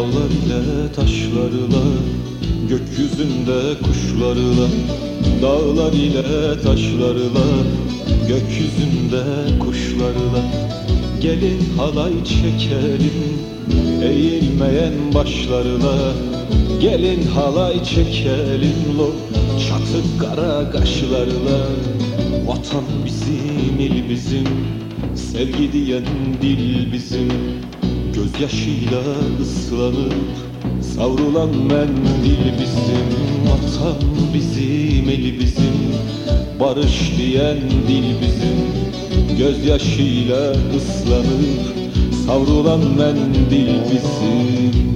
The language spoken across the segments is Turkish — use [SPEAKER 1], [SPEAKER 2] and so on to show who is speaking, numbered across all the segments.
[SPEAKER 1] Dağlar ile taşlarla, gökyüzünde kuşlarla. Dağlar ile taşlarla, gökyüzünde kuşlarla. Gelin halay çekelim, eğilmeyen başlarla. Gelin halay çekelim, lo çatık kara kaşlarla. Vatan bizim, il bizim, sevgi diyen dil bizim. Gözyaşıyla ıslanıp savrulan mendil bizim. Vatan bizim, el bizim, barış diyen dil bizim. Gözyaşıyla ıslanıp savrulan mendil bizim.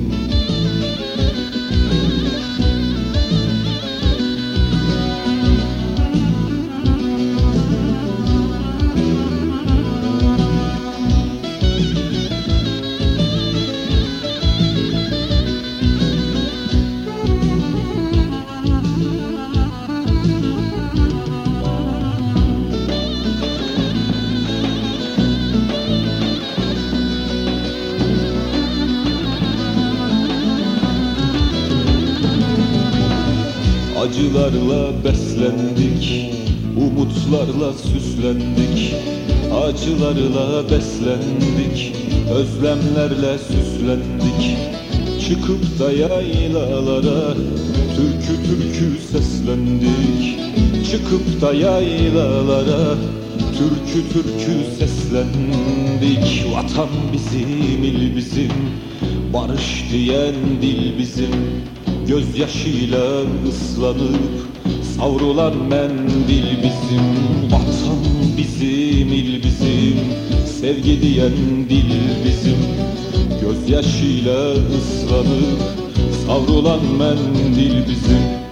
[SPEAKER 1] Acılarla beslendik, umutlarla süslendik. Acılarla beslendik, özlemlerle süslendik. Çıkıp da yaylalara türkü türkü seslendik. Çıkıp da yaylalara türkü türkü seslendik. Vatan bizim, il bizim, barış diyen dil bizim. Gözyaşıyla ıslanıp savrulan mendil bizim. Vatan bizim, il bizim, sevgi diyen dil bizim. Gözyaşıyla ıslanıp savrulan mendil bizim.